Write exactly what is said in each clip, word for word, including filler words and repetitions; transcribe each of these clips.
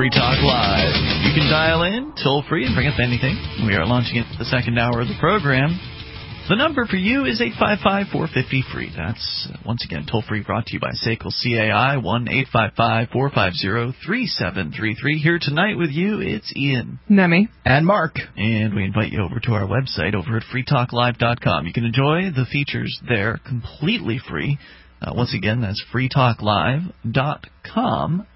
Free Talk Live. You can dial in, toll free, and bring up anything. We are launching it the second hour of the program. The number for you is eight five five, four five zero, free. That's, uh, once again, toll-free, brought to you by S A C L C A I, one eight five five, four five zero, three seven three three. Here tonight with you, it's Ian. Nemi. And Mark. And we invite you over to our website, over at free talk live dot com. You can enjoy the features there completely free. Uh, once again, that's free talk live dot com.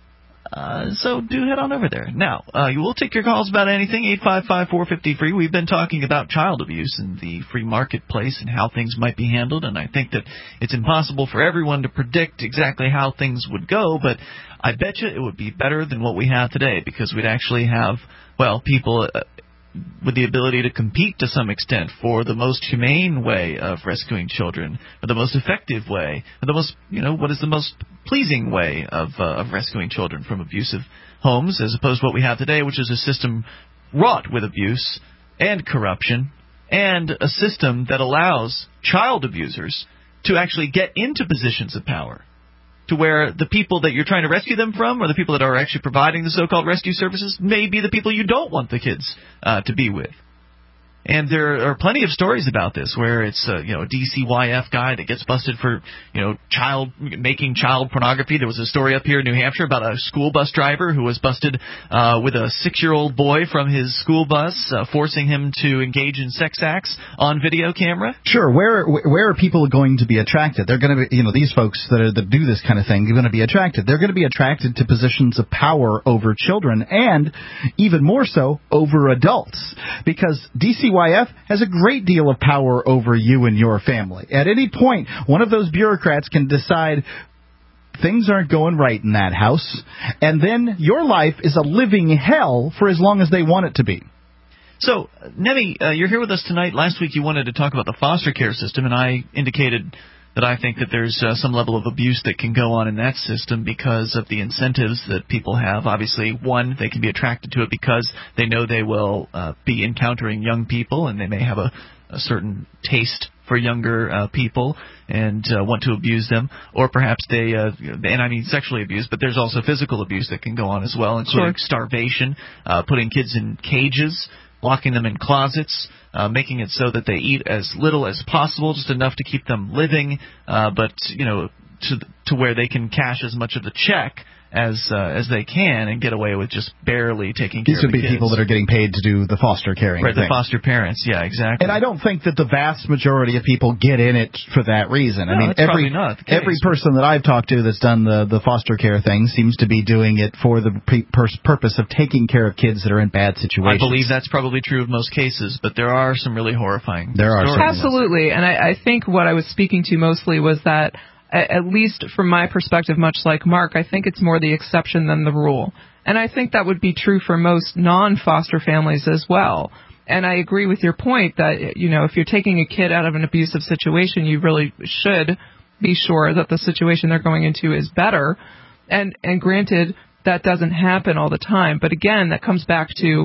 Uh, so do head on over there. Now, uh, you will take your calls about anything, eight five five, four five zero, free. We've been talking about child abuse in the free marketplace and how things might be handled, and I think that it's impossible for everyone to predict exactly how things would go, but I bet you it would be better than what we have today, because we'd actually have, well, people uh, with the ability to compete to some extent for the most humane way of rescuing children, or the most effective way, or the most, you know, what is the most pleasing way of uh, of rescuing children from abusive homes, as opposed to what we have today, which is a system wrought with abuse and corruption, and a system that allows child abusers to actually get into positions of power, to where the people that you're trying to rescue them from, or the people that are actually providing the so-called rescue services, may be the people you don't want the kids uh, to be with. And there are plenty of stories about this, where it's uh, you know a D C Y F guy that gets busted for you know child making child pornography. There was a story up here in New Hampshire about a school bus driver who was busted uh, with a six-year-old boy from his school bus, uh, forcing him to engage in sex acts on video camera. Sure. Where where are people going to be attracted? They're going to be, you know, these folks that are, that do this kind of thing are going to be attracted. They're going to be attracted to positions of power over children, and even more so over adults, because D C Y F has a great deal of power over you and your family. At any point, one of those bureaucrats can decide things aren't going right in that house, and then your life is a living hell for as long as they want it to be. So, Nemi, uh, you're here with us tonight. Last week you wanted to talk about the foster care system, and I indicated that I think that there's uh, some level of abuse that can go on in that system because of the incentives that people have. Obviously, one, they can be attracted to it because they know they will uh, be encountering young people, and they may have a, a certain taste for younger uh, people and uh, want to abuse them. Or perhaps they, uh, and I mean sexually abuse, but there's also physical abuse that can go on as well, including sure. starvation, uh, putting kids in cages, locking them in closets, uh, making it so that they eat as little as possible, just enough to keep them living, uh, but, you know, to to where they can cash as much of the check as uh, as they can and get away with just barely taking care These of the would be kids. people that are getting paid to do the foster caring Right, thing. the foster parents, yeah, exactly. And I don't think that the vast majority of people get in it for that reason. No, I mean, that's every not the case. every person that I've talked to that's done the, the foster care thing seems to be doing it for the pre- pur- purpose of taking care of kids that are in bad situations. I believe that's probably true of most cases, but there are some really horrifying There are stories. Absolutely, and I, I think what I was speaking to mostly was that, at least from my perspective, much like Mark, I think it's more the exception than the rule. And I think that would be true for most non-foster families as well. And I agree with your point that, you know, if you're taking a kid out of an abusive situation, you really should be sure that the situation they're going into is better. And, and granted, that doesn't happen all the time. But again, that comes back to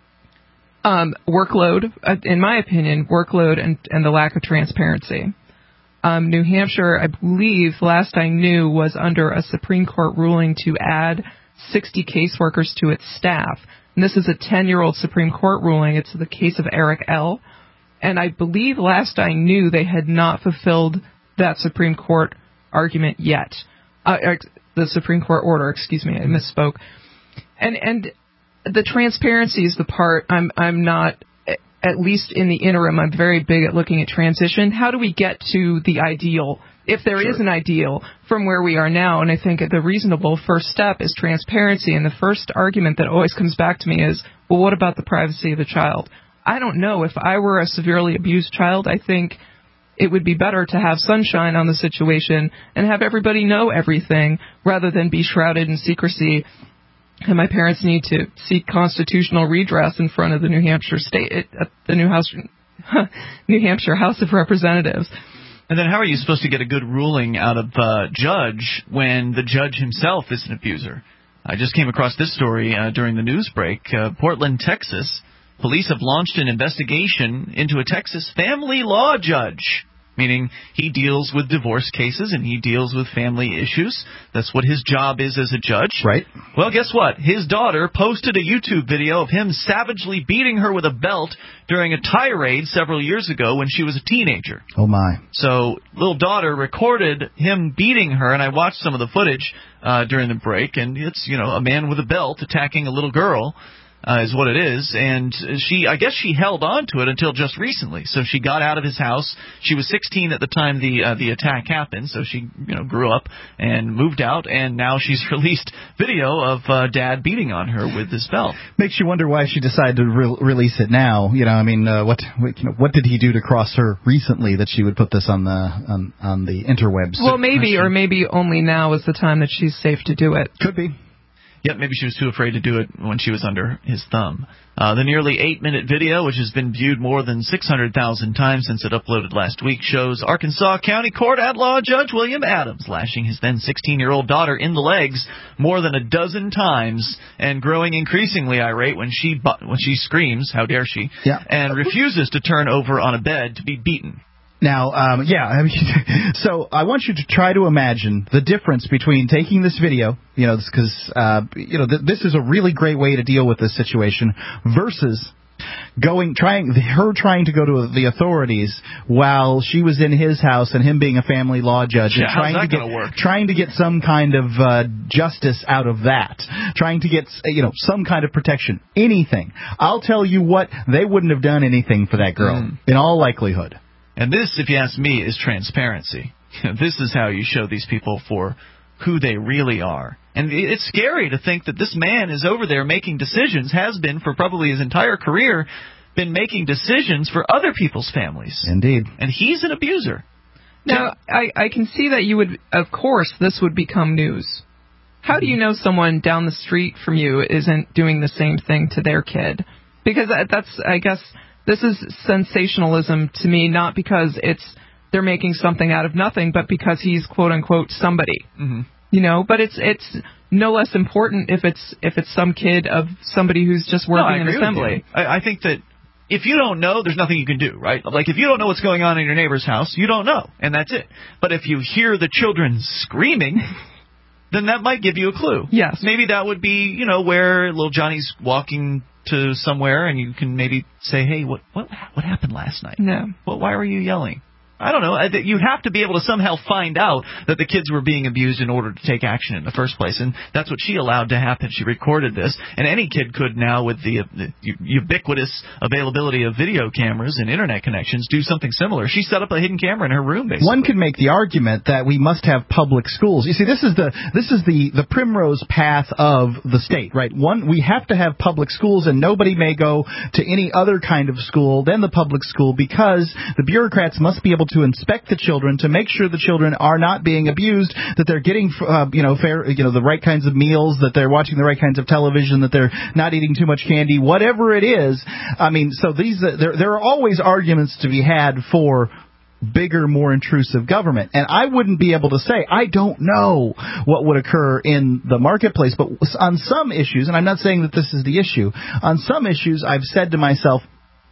um, workload, uh, in my opinion, workload and, and the lack of transparency. Um, New Hampshire, I believe, last I knew, was under a Supreme Court ruling to add sixty caseworkers to its staff. And this is a ten-year-old Supreme Court ruling. It's the case of Eric L. And I believe last I knew they had not fulfilled that Supreme Court argument yet. Uh, the Supreme Court order, excuse me, I misspoke. And and the transparency is the part I'm I'm not... At least in the interim, I'm very big at looking at transition. How do we get to the ideal, if there sure. is an ideal, from where we are now? And I think the reasonable first step is transparency. And the first argument that always comes back to me is, well, what about the privacy of the child? I don't know. If I were a severely abused child, I think it would be better to have sunshine on the situation and have everybody know everything rather than be shrouded in secrecy. And my parents need to seek constitutional redress in front of the New Hampshire state, uh, the New House, New Hampshire House of Representatives. And then how are you supposed to get a good ruling out of uh, judge when the judge himself is an abuser? I just came across this story uh, during the news break. Uh, Portland, Texas, police have launched an investigation into a Texas family law judge meaning he deals with divorce cases and he deals with family issues. That's what his job is as a judge. Right. Well, guess what? His daughter posted a YouTube video of him savagely beating her with a belt during a tirade several years ago when she was a teenager. Oh, my. So, little daughter recorded him beating her, and I watched some of the footage uh, during the break, and it's, you know, a man with a belt attacking a little girl. Uh, is what it is, and she, I guess she held on to it until just recently. So she got out of his house. She was sixteen at the time the uh, the attack happened, so she, you know, grew up and moved out, and now she's released video of uh, Dad beating on her with this belt. Makes you wonder why she decided to re- release it now. You know, I mean, uh, what what, you know, what did he do to cross her recently that she would put this on the on, on the interwebs? Well, maybe, or maybe only now is the time that she's safe to do it. Could be. Yep, maybe she was too afraid to do it when she was under his thumb. Uh, the nearly eight-minute video, which has been viewed more than six hundred thousand times since it uploaded last week, shows Arkansas County Court at-law Judge William Adams lashing his then sixteen-year-old daughter in the legs more than a dozen times and growing increasingly irate when she bu- when she screams, how dare she, yeah. and refuses to turn over on a bed to be beaten. Now, um, yeah, I mean, so I want you to try to imagine the difference between taking this video, you know, because, uh, you know, th- this is a really great way to deal with this situation, versus going, trying, her trying to go to the authorities while she was in his house and him being a family law judge yeah, and trying how's that to get, gonna work? trying to get some kind of uh, justice out of that, trying to get, you know, some kind of protection, anything. I'll tell you what, they wouldn't have done anything for that girl, mm. in all likelihood. And this, if you ask me, is transparency. This is how you show these people for who they really are. And it's scary to think that this man is over there making decisions, has been for probably his entire career, been making decisions for other people's families. Indeed. And he's an abuser. Now, I, I can see that you would, of course, this would become news. How do you know someone down the street from you isn't doing the same thing to their kid? Because that's, I guess... This is sensationalism to me, not because it's they're making something out of nothing, but because he's quote unquote somebody. Mm-hmm. You know, but it's it's no less important if it's if it's some kid of somebody who's just working no, in assembly. I, I think that if you don't know, there's nothing you can do, right? Like if you don't know what's going on in your neighbor's house, you don't know, and that's it. But if you hear the children screaming, then that might give you a clue. Yes. Maybe that would be, you know, where little Johnny's walking to somewhere, and you can maybe say, hey, what what what happened last night? No. Well, why were you yelling? I don't know. You have to be able to somehow find out that the kids were being abused in order to take action in the first place. And that's what she allowed to happen. She recorded this. And any kid could now, with the, the ubiquitous availability of video cameras and Internet connections, do something similar. She set up a hidden camera in her room, basically. One can make the argument that we must have public schools. You see, this is the this is the, the primrose path of the state, right? One, we have to have public schools, and nobody may go to any other kind of school than the public school because the bureaucrats must be able to inspect the children to make sure the children are not being abused, that they're getting, uh, you know, fair, you know, the right kinds of meals, that they're watching the right kinds of television, that they're not eating too much candy, whatever it is. I mean, so these uh, there there are always arguments to be had for bigger, more intrusive government. And I wouldn't be able to say, I don't know what would occur in the marketplace, but on some issues, and I'm not saying that this is the issue, on some issues I've said to myself,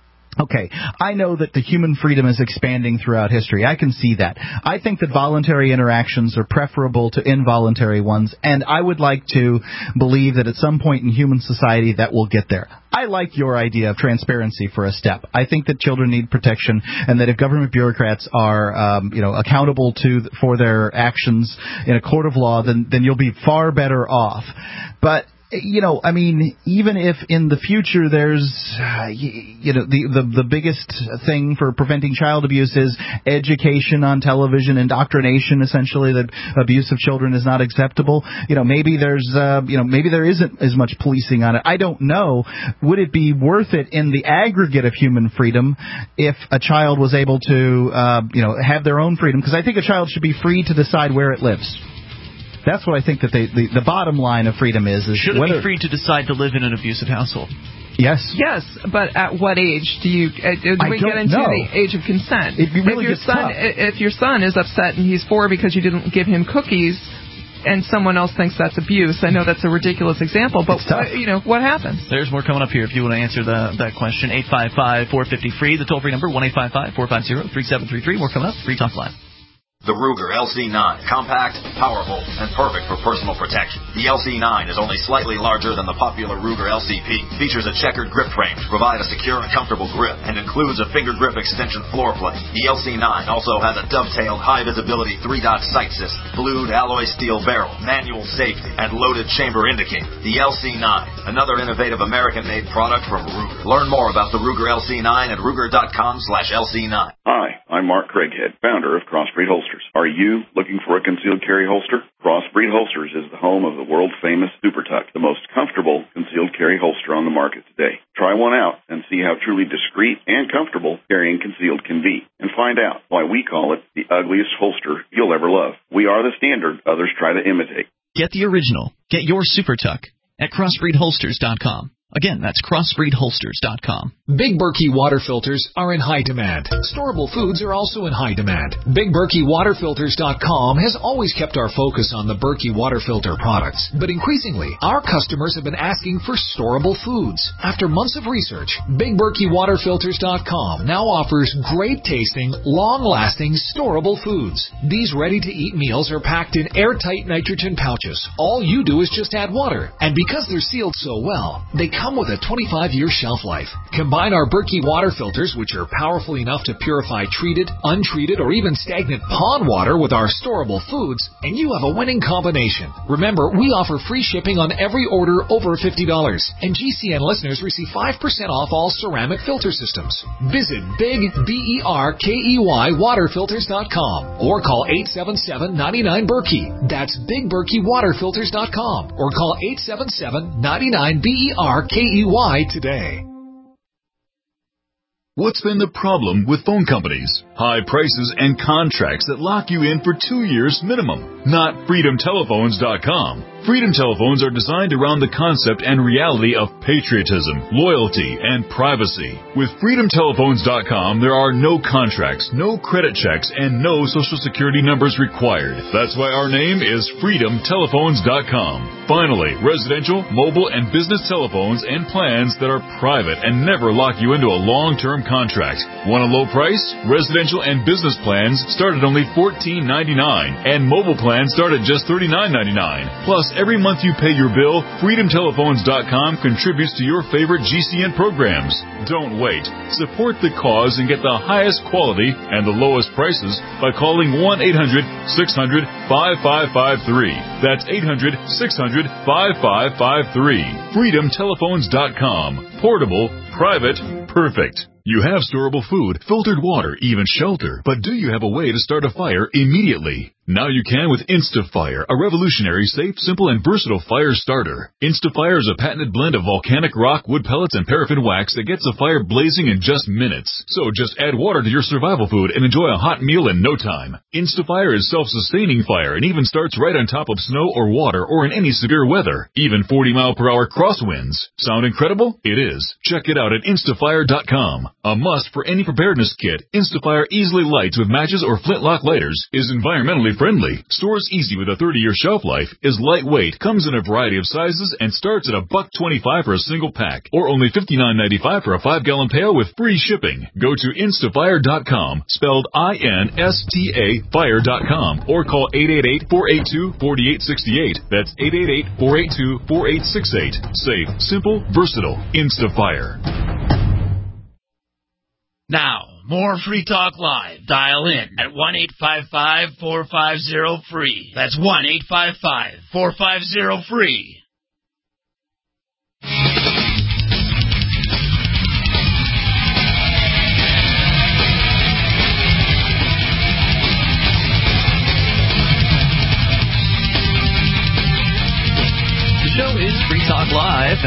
okay, I know that the human freedom is expanding throughout history. I can see that. I think that voluntary interactions are preferable to involuntary ones, and I would like to believe that at some point in human society that will get there. I like your idea of transparency for a step. I think that children need protection, and that if government bureaucrats are, um, you know, accountable to for their actions in a court of law, then then you'll be far better off. But you know, I mean, even if in the future there's, uh, you know, the, the the biggest thing for preventing child abuse is education on television, indoctrination, essentially, that abuse of children is not acceptable. You know, maybe there's, uh, you know, maybe there isn't as much policing on it. I don't know. Would it be worth it in the aggregate of human freedom if a child was able to, uh, you know, have their own freedom? Because I think a child should be free to decide where it lives. That's what I think that they, the, the bottom line of freedom is. is Should it whether, be free to decide to live in an abusive household? Yes. Yes, but at what age do you uh, do I we don't get into know. the age of consent? It really if your gets son tough. if your son is upset and he's four because you didn't give him cookies, and someone else thinks that's abuse. I know that's a ridiculous example, but what, you know, what happens? There's more coming up here if you want to answer the, that question. eight five five, four five zero, free, the toll-free number, one eight five five, four five zero, three seven three three. More coming up. Free Talk Live. The Ruger L C nine, compact, powerful, and perfect for personal protection. The L C nine is only slightly larger than the popular Ruger L C P, features a checkered grip frame to provide a secure and comfortable grip, and includes a finger grip extension floor plate. The L C nine also has a dovetailed high-visibility three-dot sight system, blued alloy steel barrel, manual safety, and loaded chamber indicator. The L C nine, another innovative American-made product from Ruger. Learn more about the Ruger L C nine at Ruger.com slash LC9. Hi, I'm Mark Craighead, founder of Crossbreed Holsters. Are you looking for a concealed carry holster? Crossbreed Holsters is the home of the world-famous Super Tuck, the most comfortable concealed carry holster on the market today. Try one out and see how truly discreet and comfortable carrying concealed can be, and find out why we call it the ugliest holster you'll ever love. We are the standard others try to imitate. Get the original. Get your Super Tuck at crossbreed holsters dot com. Again, that's crossbreed holsters dot com. Big Berkey water filters are in high demand. Storable foods are also in high demand. Big Berkey water filters dot com has always kept our focus on the Berkey water filter products. But increasingly, our customers have been asking for storable foods. After months of research, Big Berkey water filters dot com now offers great tasting, long-lasting, storable foods. These ready-to-eat meals are packed in airtight nitrogen pouches. All you do is just add water. And because they're sealed so well, they come with a twenty-five year shelf life. Combine our Berkey water filters, which are powerful enough to purify treated, untreated, or even stagnant pond water with our storable foods, and you have a winning combination. Remember, we offer free shipping on every order over fifty dollars, and G C N listeners receive five percent off all ceramic filter systems. Visit Big B E R K E Y water filters dot com or call eight seven seven, nine nine, Berkey. That's Big Berkey water filters dot com or call eight seven seven, nine nine, B E R K E Y today. What's been the problem with phone companies? High prices and contracts that lock you in for two years minimum. Not freedom telephones dot com. Freedom Telephones are designed around the concept and reality of patriotism, loyalty, and privacy. With freedom telephones dot com, there are no contracts, no credit checks, and no social security numbers required. That's why our name is freedom telephones dot com. Finally, residential, mobile, and business telephones and plans that are private and never lock you into a long-term contract. Want a low price? Residential and business plans start at only fourteen ninety-nine, and mobile plans start at just thirty-nine ninety-nine. Plus, every month you pay your bill, freedom telephones dot com contributes to your favorite G C N programs. Don't wait. Support the cause and get the highest quality and the lowest prices by calling one eight hundred, six hundred, five five five three. That's eight hundred, six hundred, five five five three. freedom telephones dot com. Portable, private, perfect. You have storable food, filtered water, even shelter. But do you have a way to start a fire immediately? Now you can with InstaFire, a revolutionary, safe, simple, and versatile fire starter. InstaFire is a patented blend of volcanic rock, wood pellets, and paraffin wax that gets a fire blazing in just minutes. So just add water to your survival food and enjoy a hot meal in no time. InstaFire is self-sustaining fire and even starts right on top of snow or water or in any severe weather, even forty mile per hour crosswinds. Sound incredible? It is. Check it out at instafire dot com. A must for any preparedness kit, InstaFire easily lights with matches or flintlock lighters, is environmentally friendly, stores easy with a thirty year shelf life, is lightweight, comes in a variety of sizes, and starts at a buck twenty-five for a single pack, or only fifty-nine ninety-five for a five gallon pail with free shipping. Go to instafire dot com, spelled I N S T A fire dot com, or call eight eight eight, four eight two, four eight six eight. That's eight eight eight, four eight two, four eight six eight. Safe, simple, versatile. InstaFire. Now, more Free Talk Live. Dial in at one eight five five, four five zero, free. That's one eight five five, four five zero, free. The show is Free Talk Live. That means you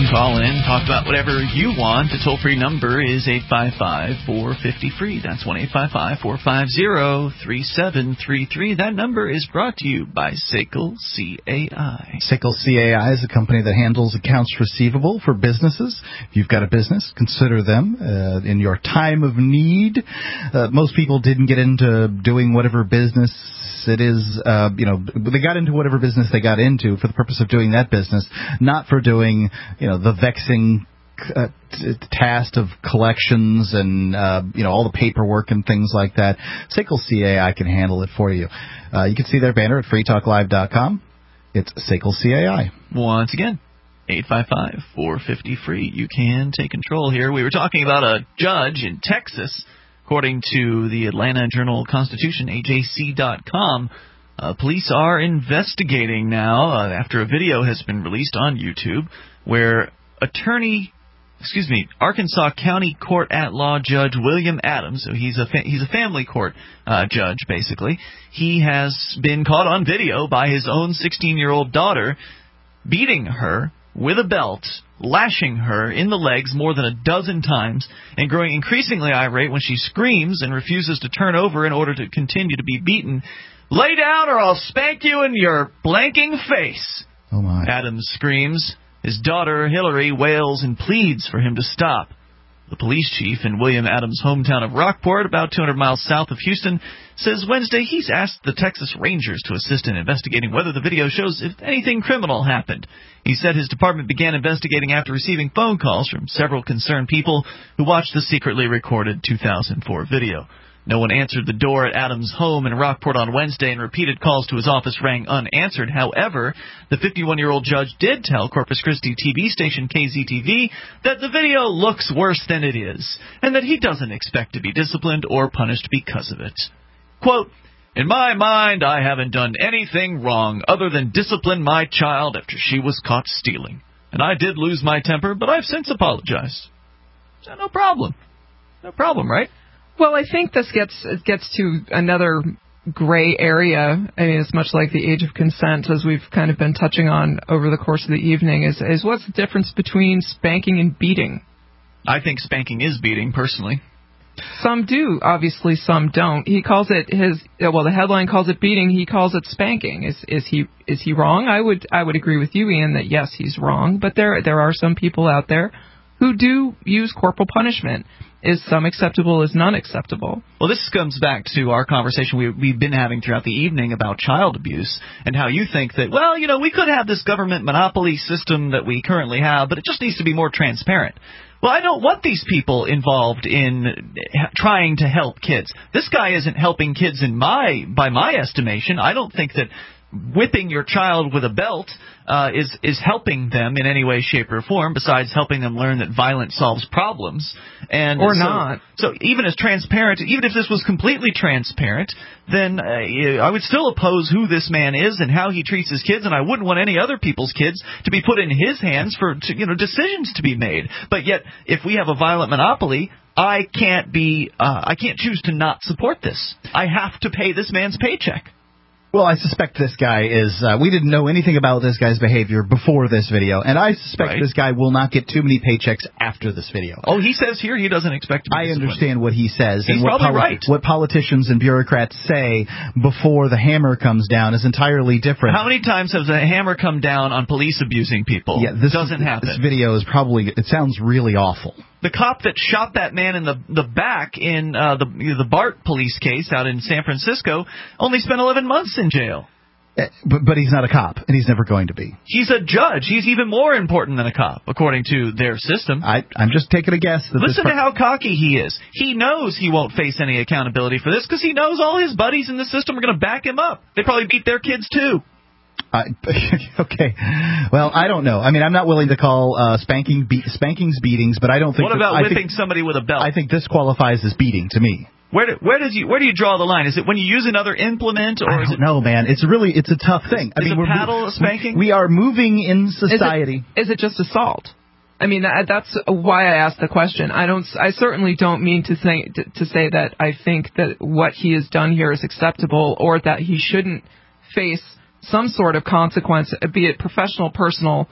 can call in, talk about whatever you want. The toll-free number is eight five five, four five zero, free. That's one eight five five, four five zero, three seven three three. That number is brought to you by S A C L C A I. S A C L C A I is a company that handles accounts receivable for businesses. If you've got a business, consider them uh, in your time of need. Uh, most people didn't get into doing whatever business it is, uh, you know, they got into whatever business they got into for the purpose of doing that business, not for doing, you know, the vexing uh, t- task of collections and, uh, you know, all the paperwork and things like that. S A C L C A I can handle it for you. Uh, you can see their banner at free talk live dot com. It's S A C L C A I. Once again, eight five five, four five zero, free. You can take control here. We were talking about a judge in Texas. According to the Atlanta Journal-Constitution, A J C dot com, uh, police are investigating now uh, after a video has been released on YouTube where attorney, excuse me, Arkansas County Court at Law Judge William Adams, so he's a fa- he's a family court uh, judge basically, he has been caught on video by his own sixteen-year-old daughter beating her with a belt, lashing her in the legs more than a dozen times, and growing increasingly irate when she screams and refuses to turn over in order to continue to be beaten. Lay down or I'll spank you in your blanking face, Oh, my. Adams screams. His daughter, Hillary, wails and pleads for him to stop. The police chief in William Adams' hometown of Rockport, about two hundred miles south of Houston, says Wednesday he's asked the Texas Rangers to assist in investigating whether the video shows if anything criminal happened. He said his department began investigating after receiving phone calls from several concerned people who watched the secretly recorded two thousand four video. No one answered the door at Adams' home in Rockport on Wednesday, and repeated calls to his office rang unanswered. However, the fifty-one-year-old judge did tell Corpus Christi T V station K Z T V that the video looks worse than it is, and that he doesn't expect to be disciplined or punished because of it. Quote, "In my mind, I haven't done anything wrong other than discipline my child after she was caught stealing. And I did lose my temper, but I've since apologized." So no problem. No problem, right? Well, I think this gets it gets to another gray area. I mean, it's much like the age of consent, as we've kind of been touching on over the course of the evening, is, is what's the difference between spanking and beating? I think spanking is beating, personally. Some do. Obviously, some don't. He calls it his, well, the headline calls it beating. He calls it spanking. Is is he is he wrong? I would I would agree with you, Ian, that yes, he's wrong. But there there are some people out there who do use corporal punishment. Is some acceptable, is none acceptable? Well, this comes back to our conversation we, we've been having throughout the evening about child abuse and how you think that, well, you know, we could have this government monopoly system that we currently have, but it just needs to be more transparent. Well, I don't want these people involved in trying to help kids. This guy isn't helping kids in my, by my estimation. I don't think that whipping your child with a belt uh, is is helping them in any way, shape, or form, besides helping them learn that violence solves problems. And or so, not. So even as transparent, even if this was completely transparent, then uh, I would still oppose who this man is and how he treats his kids, and I wouldn't want any other people's kids to be put in his hands for to, you know decisions to be made. But yet, if we have a violent monopoly, I can't be uh, I can't choose to not support this. I have to pay this man's paycheck. Well, I suspect this guy is, uh, we didn't know anything about this guy's behavior before this video, and I suspect right. this guy will not get too many paychecks after this video. Oh, he says here he doesn't expect to be I understand what he says. He's and what probably poli- right. What politicians and bureaucrats say before the hammer comes down is entirely different. How many times has a hammer come down on police abusing people? Yeah, this doesn't happen. This video is probably, it sounds really awful. The cop that shot that man in the the back in uh, the the BART police case out in San Francisco only spent eleven months in jail. But, but he's not a cop, and he's never going to be. He's a judge. He's even more important than a cop, according to their system. I, I'm just taking a guess. That Listen this to how cocky he is. He knows he won't face any accountability for this because he knows all his buddies in the system are going to back him up. They probably beat their kids, too. Uh, okay. Well, I don't know. I mean, I'm not willing to call uh, spanking be- spankings beatings, but I don't think... What that, about I whipping think, somebody with a belt? I think this qualifies as beating to me. Where do, where does you where do you draw the line? Is it when you use another implement, or I is don't it? know, man. It's really it's a tough thing. I Is mean, a we're paddle a spanking? We are moving in society. Is it, is it just assault? I mean, that, that's why I asked the question. I don't. I certainly don't mean to think to, to say that I think that what he has done here is acceptable, or that he shouldn't face some sort of consequence, be it professional, personal,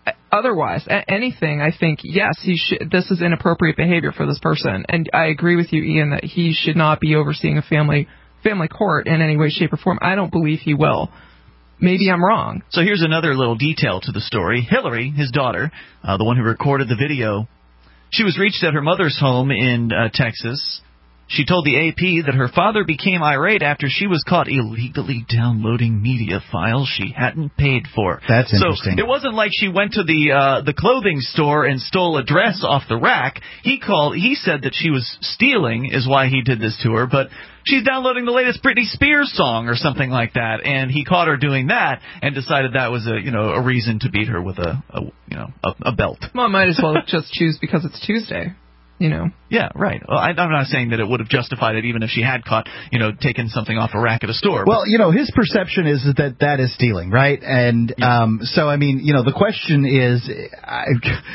otherwise, a- anything, I think, yes, he should, this is inappropriate behavior for this person. And I agree with you, Ian, that he should not be overseeing a family family court in any way, shape, or form. I don't believe he will. Maybe I'm wrong. So here's another little detail to the story. Hillary, his daughter, uh, the one who recorded the video, she was reached at her mother's home in uh, Texas. She told the A P that her father became irate after she was caught illegally downloading media files she hadn't paid for. That's interesting. So it wasn't like she went to the uh, the clothing store and stole a dress off the rack. He called. He said that she was stealing is why he did this to her, but she's downloading the latest Britney Spears song or something like that, and he caught her doing that and decided that was a you know a reason to beat her with a, a you know a, a belt. Well, I might as well just choose because it's Tuesday. You know. Yeah, right. Well, I, I'm not saying that it would have justified it even if she had caught, you know, taken something off a rack at a store. Well, you know, his perception is that that is stealing, right? And yeah. um, so, I mean, you know, the question is, I,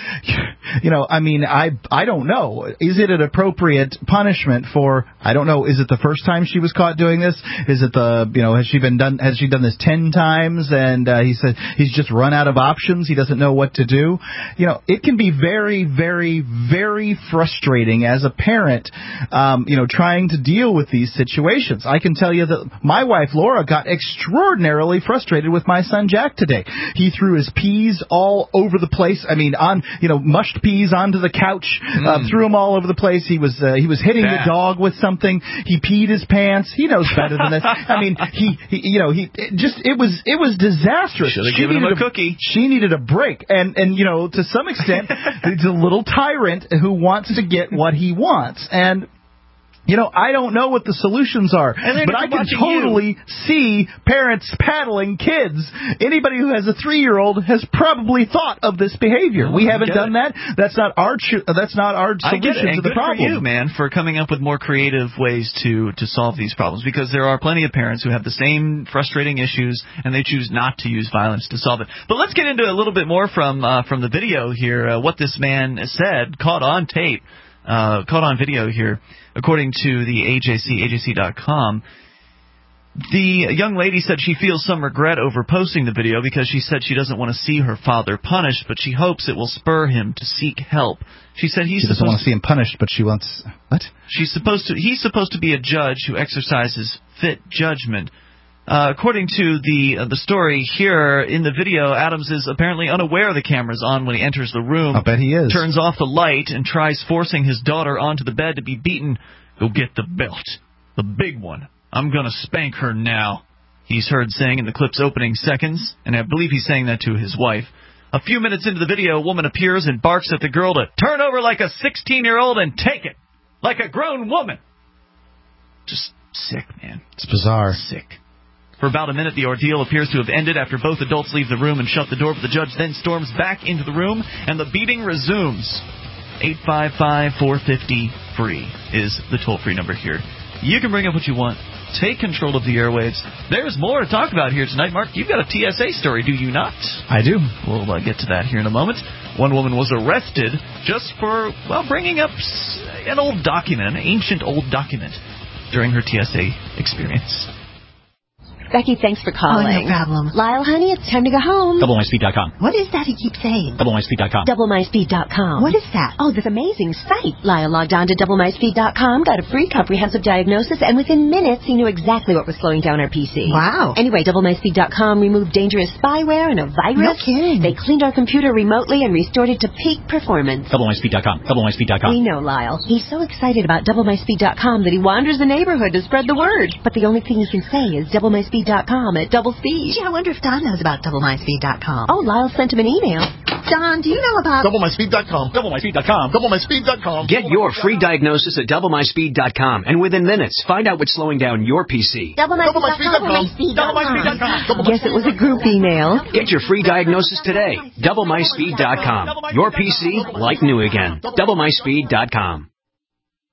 you know, I mean, I I don't know. Is it an appropriate punishment for? I don't know. Is it the first time she was caught doing this? Is it the, you know, has she been done? Has she done this ten times? And uh, he said he's just run out of options. He doesn't know what to do. You know, it can be very, very, very frustrating as a parent, um, you know, trying to deal with these situations. I can tell you that my wife, Laura, got extraordinarily frustrated with my son, Jack, today. He threw his peas all over the place. I mean, on, you know, mushed peas onto the couch, mm. uh, threw them all over the place. He was, uh, he was hitting Bad. the dog with something. He peed his pants. He knows better than this. I mean, he, he you know, he it just, it was, it was disastrous. Should have given him a, a cookie. She needed a break. And, and, you know, to some extent, he's a little tyrant who wants to get what he wants. And, you know, I don't know what the solutions are, but I can totally you. see parents paddling kids. Anybody who has a three-year-old has probably thought of this behavior. Oh, we haven't done it. that. That's not our cho- that's not our solution to the good problem. For you, man, for coming up with more creative ways to to solve these problems, because there are plenty of parents who have the same frustrating issues and they choose not to use violence to solve it. But let's get into a little bit more from uh, from the video here. Uh, what this man said, caught on tape. Uh, caught on video here, according to the A J C, A J C dot com. The young lady said she feels some regret over posting the video because she said she doesn't want to see her father punished, but she hopes it will spur him to seek help. She said he's she doesn't want to see him punished, but she wants what? She's supposed to. He's supposed to be a judge who exercises fit judgment. Uh, according to the uh, the story here in the video, Adams is apparently unaware the camera's on when he enters the room. I bet he is. Turns off the light and tries forcing his daughter onto the bed to be beaten. Go get the belt. The big one. I'm going to spank her now, he's heard saying in the clip's opening seconds, and I believe he's saying that to his wife. A few minutes into the video, a woman appears and barks at the girl to turn over like a sixteen-year-old and take it. Like a grown woman. Just sick, man. It's bizarre. Sick. For about a minute, the ordeal appears to have ended after both adults leave the room and shut the door, but the judge then storms back into the room, and the beating resumes. eight five five, four five zero, free is the toll-free number here. You can bring up what you want. Take control of the airwaves. There's more to talk about here tonight. Mark, you've got a T S A story, do you not? I do. We'll uh, get to that here in a moment. One woman was arrested just for, well, bringing up an old document, an ancient old document, during her T S A experience. Becky, thanks for calling. Oh, no problem. Lyle, honey, it's time to go home. double my speed dot com. What is that he keeps saying? double my speed dot com. double my speed dot com. What is that? Oh, this amazing site. Lyle logged on to double my speed dot com, got a free comprehensive diagnosis, and within minutes he knew exactly what was slowing down our P C. Wow. Anyway, double my speed dot com removed dangerous spyware and a virus. No kidding. They cleaned our computer remotely and restored it to peak performance. double my speed dot com. double my speed dot com. We know, Lyle. He's so excited about double my speed dot com that he wanders the neighborhood to spread the word. But the only thing he can say is double my speed dot com at double speed. Gee, I wonder if Don knows about double my speed dot com. Oh, Lyle sent him an email. Don, do you know about double my speed dot com? double my speed dot com. double my speed dot com. Get your free diagnosis at double my speed dot com, and within minutes, find out what's slowing down your P C. double my speed dot com. double my speed dot com. Guess it was a group email. Get your free diagnosis today. double my speed dot com. Your P C like new again. double my speed dot com.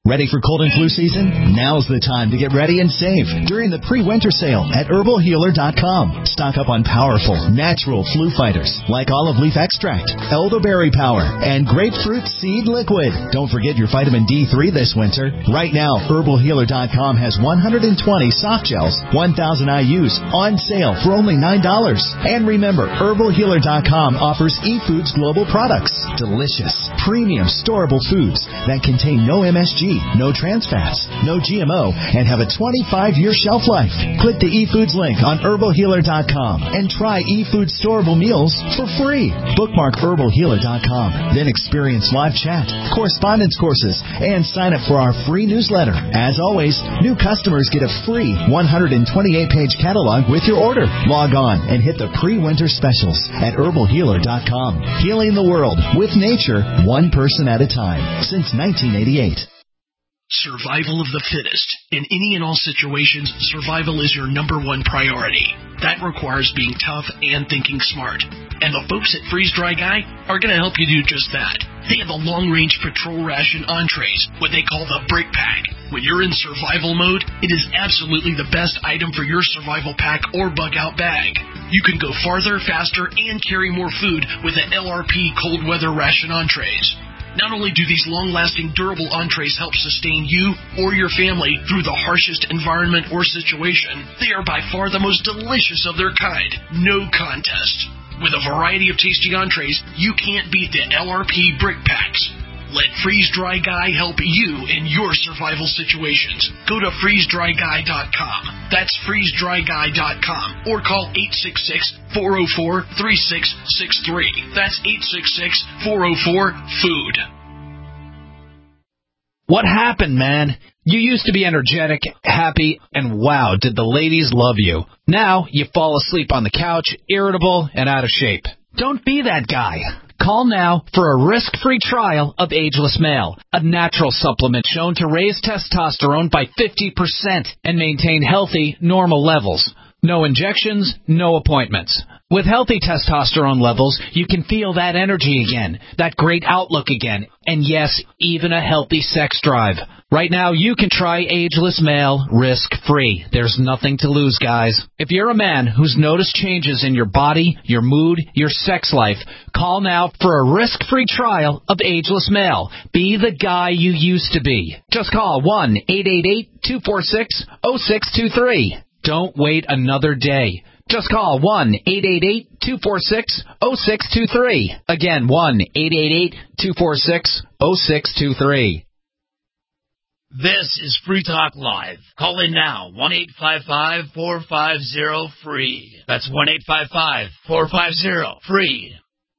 Ready for cold and flu season? Now's the time to get ready and save during the pre-winter sale at herbal healer dot com. Stock up on powerful, natural flu fighters like olive leaf extract, elderberry power, and grapefruit seed liquid. Don't forget your vitamin D three this winter. Right now, herbal healer dot com has one hundred twenty soft gels, one thousand I U's on sale for only nine dollars. And remember, herbal healer dot com offers eFoods Global products. Delicious, premium, storable foods that contain no M S G, no trans fats, no G M O, and have a twenty-five year shelf life. Click the eFoods link on herbal healer dot com and try eFoods storable meals for free. Bookmark herbal healer dot com. Then experience live chat, correspondence courses, and sign up for our free newsletter. As always, new customers get a free one hundred twenty-eight page catalog with your order. Log on and hit the pre-winter specials at herbal healer dot com. Healing the world with nature, one person at a time, since nineteen eighty-eight. Survival of the fittest. In any and all situations, survival is your number one priority. That requires being tough and thinking smart. And the folks at Freeze Dry Guy are going to help you do just that. They have the long-range patrol ration entrees, what they call the Brick Pack. When you're in survival mode, it is absolutely the best item for your survival pack or bug-out bag. You can go farther, faster, and carry more food with the L R P cold weather ration entrees. Not only do these long-lasting, durable entrees help sustain you or your family through the harshest environment or situation, they are by far the most delicious of their kind. No contest. With a variety of tasty entrees, you can't beat the L R P Brick Packs. Let Freeze Dry Guy help you in your survival situations. Go to freeze dry guy dot com. That's freeze dry guy dot com. Or call eight six six, four oh four, three six six three. That's eight six six, four oh four, food. What happened, man? You used to be energetic, happy, and wow, did the ladies love you. Now you fall asleep on the couch, irritable, and out of shape. Don't be that guy. Call now for a risk-free trial of Ageless Male, a natural supplement shown to raise testosterone by fifty percent and maintain healthy, normal levels. No injections, no appointments. With healthy testosterone levels, you can feel that energy again, that great outlook again, and yes, even a healthy sex drive. Right now, you can try Ageless Male risk-free. There's nothing to lose, guys. If you're a man who's noticed changes in your body, your mood, your sex life, call now for a risk-free trial of Ageless Male. Be the guy you used to be. Just call one eight eight eight, two four six, oh six two three. Don't wait another day. Just call one eight eight eight, two four six, oh six two three. Again, one eight eight eight, two four six, oh six two three. This is Free Talk Live. Call in now, one eight five five, four five zero, free. That's one eight five five, four five zero, free.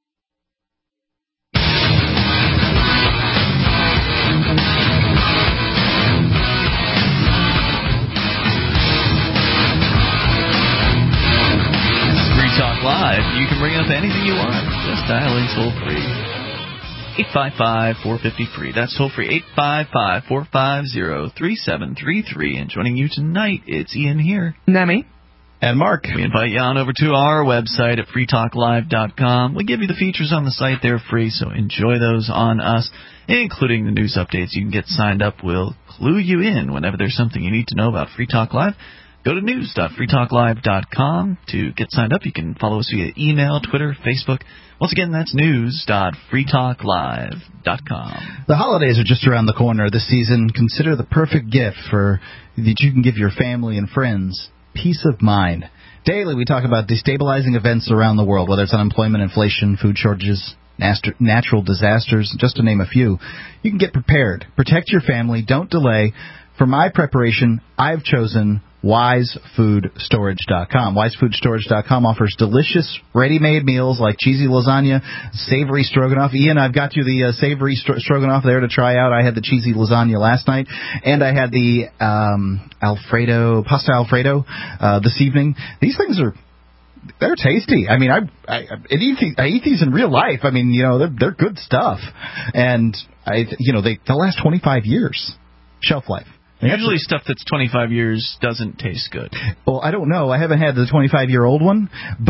Talk Live. You can bring up anything you want. Just dial in toll free. eight five five, four five zero, free. That's toll free. eight five five, four five zero, three seven three three. And joining you tonight, it's Ian here. Nemi. And Mark. We invite you on over to our website at free talk live dot com. We give you the features on the site. They're free, so enjoy those on us, including the news updates. You can get signed up. We'll clue you in whenever there's something you need to know about Free Talk Live. Go to news dot free talk live dot com to get signed up. You can follow us via email, Twitter, Facebook. Once again, that's news dot free talk live dot com. The holidays are just around the corner this season. Consider the perfect gift for that you can give your family and friends. Peace of mind. Daily, we talk about destabilizing events around the world, whether it's unemployment, inflation, food shortages, natural disasters, just to name a few. You can get prepared. Protect your family. Don't delay. For my preparation, I've chosen wise food storage dot com. wise food storage dot com offers delicious ready-made meals like cheesy lasagna, savory stroganoff. Ian, I've got you the uh, savory stro- stroganoff there to try out. I had the cheesy lasagna last night, and I had the um, Alfredo, pasta Alfredo uh, this evening. These things are they're tasty. I mean, I I, I, eat these, I eat these in real life. I mean, you know, they're they're good stuff, and I you know they they'll last twenty-five years shelf life. Usually stuff that's twenty-five years doesn't taste good. Well, I don't know. I haven't had the twenty-five-year-old one, but